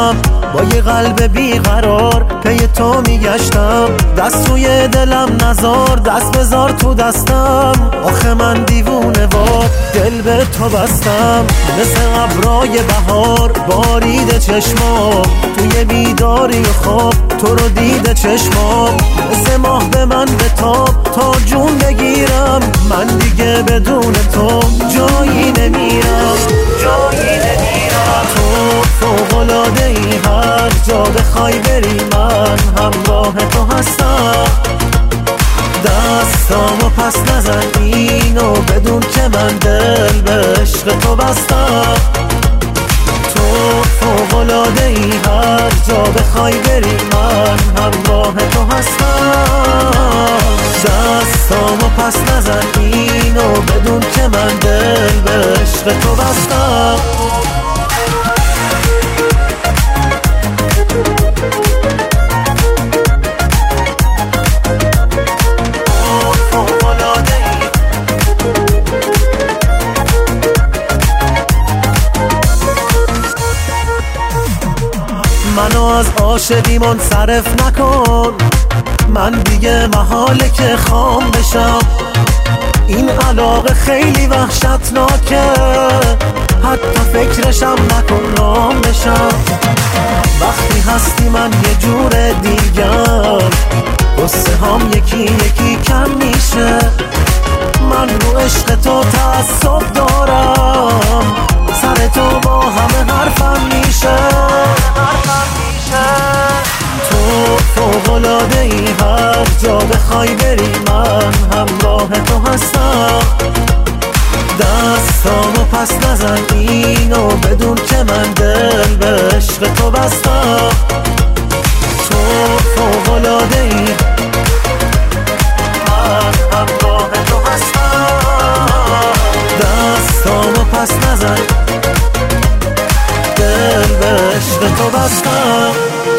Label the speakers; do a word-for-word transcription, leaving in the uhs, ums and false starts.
Speaker 1: داشتم، با یه قلب بیقرار پی تو میگشتم. دست روی دلم نزار، دست بذار تو دستم. آخه من دیوونه وار دل به تو بستم. مثل ابرای بهار باریده چشمام، توی بیداری و خواب تو رو دیده چشمام. مثل ماه به من بتاب تا جون بگیرم، من دیگه بدون تو جایی نمیرم، جایی نمیرم. تو فوق‌العاده ای، هر جا بخوای بری من همراه تو هستم. دستامو پس نزن اینو بدون که من دل به عشق تو بستم. تو فوق‌العاده ای، هر جا بخوای بری من همراه تو هستم. دستامو پس نزن اینو بدون که من دل به عشق تو بستم. منو از عاشقی منصرف نکن، من دیگه محاله که خام بشم. این علاقه خیلی وحشتناکه، حتی فکرشم نکن رام بشم. وقتی هستی من یه جور دیگر، قصه هم یکی یکی کم میشه. من رو عشق تو تعصب دارم، سر تو با همه حرفم میشه. تو فوق‌العاده ای، هر جا بخوای بری من همراه تو هستم. دستامو پس نزن اینو بدون که من دل به عشق تو بستم. تو فوق‌العاده ای، من همراه تو هستم. دستامو پس نزن دل به عشق تو بستم.